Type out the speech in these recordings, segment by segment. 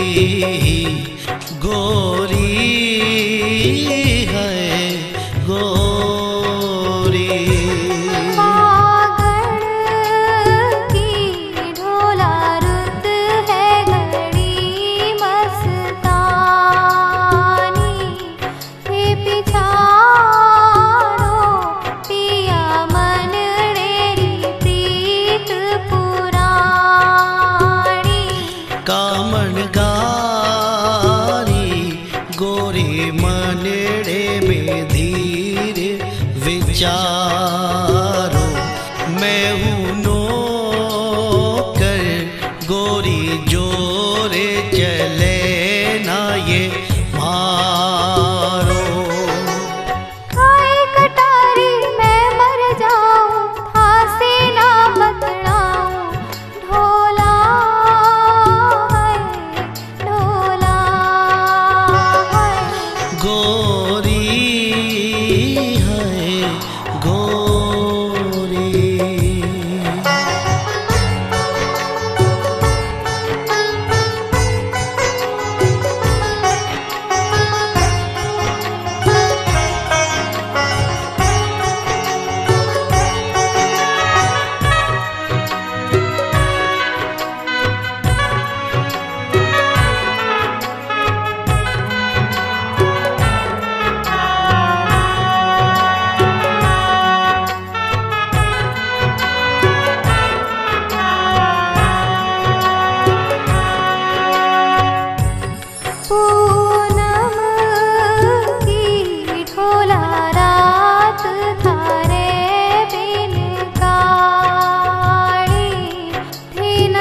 गोरी है गोरी। फागुन की ढोला रुत है घड़ी मस्तानी, हे पिछाड़ो पिया मन डेरी प्रीत पुराणी। कामन गारी गोरी मनड़े में धीर विचारो, मैं हूँ नौकर गोरी जोरे चले ना ये मारो। खाए कटारी मैं मर जाऊं, फांसी ना पकड़ाऊं, ढोला है ढोला है गोरी है गोरी। पूनम की ढोला रात थारे बिन काड़ी, थी न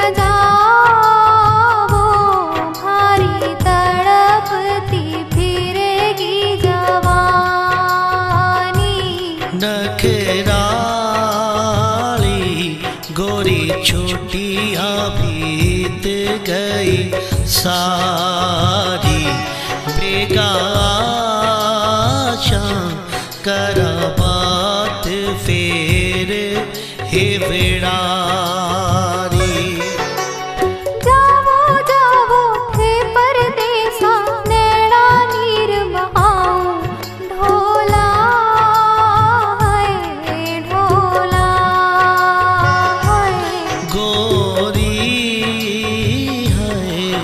जाओ भारी तड़पती फिरेगी जवानी। नखराली गोरी छोटियाँ बीत गई सारी, बेगाशा करा बात फेर हे विड़ारी। जावो जावो थे परदेसा नैना नीर बहाऊं, ढोला है ढोला है गोरी है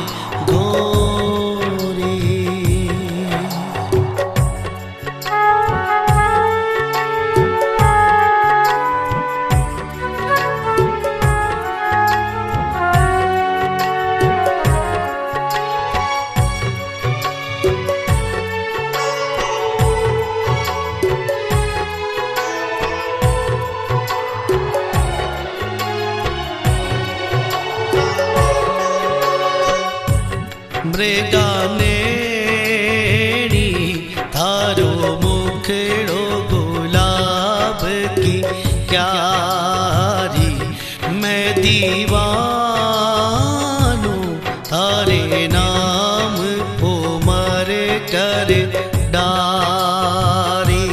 गोरी। मृगानेड़ी थारो मुखड़ो गुलाब की क्यारी, मैं दीवानू थारे नाम उमर कर डारी।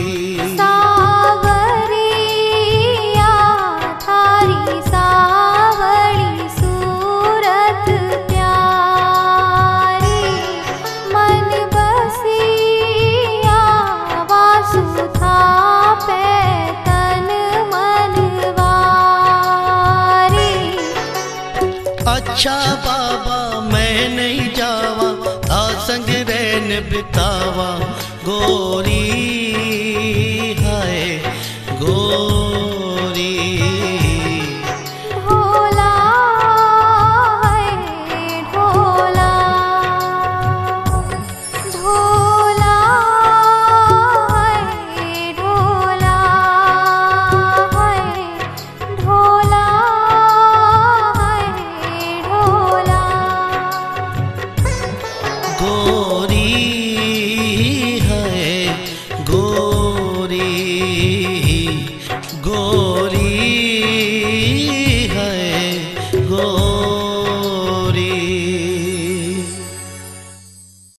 सावरिया थारी सावली सूरत प्यारी, मन बसिया वासु था पे तन मनवारी। अच्छा बाबा मैं नहीं जावा, था संग रहन बितावा, गोरी है गोरी। ढोला है ढोला, ढोला है ढोला है, ढोला है ढोला। गोरी है गोरी गोरी